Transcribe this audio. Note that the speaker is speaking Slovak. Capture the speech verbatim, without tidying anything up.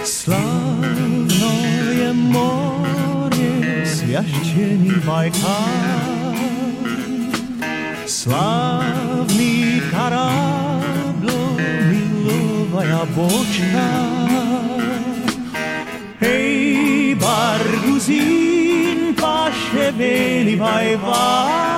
Slávno je more sviaštený bajkár, slávny karáblo milovaja bočka. Hej, Barguzín, paše veli vajva,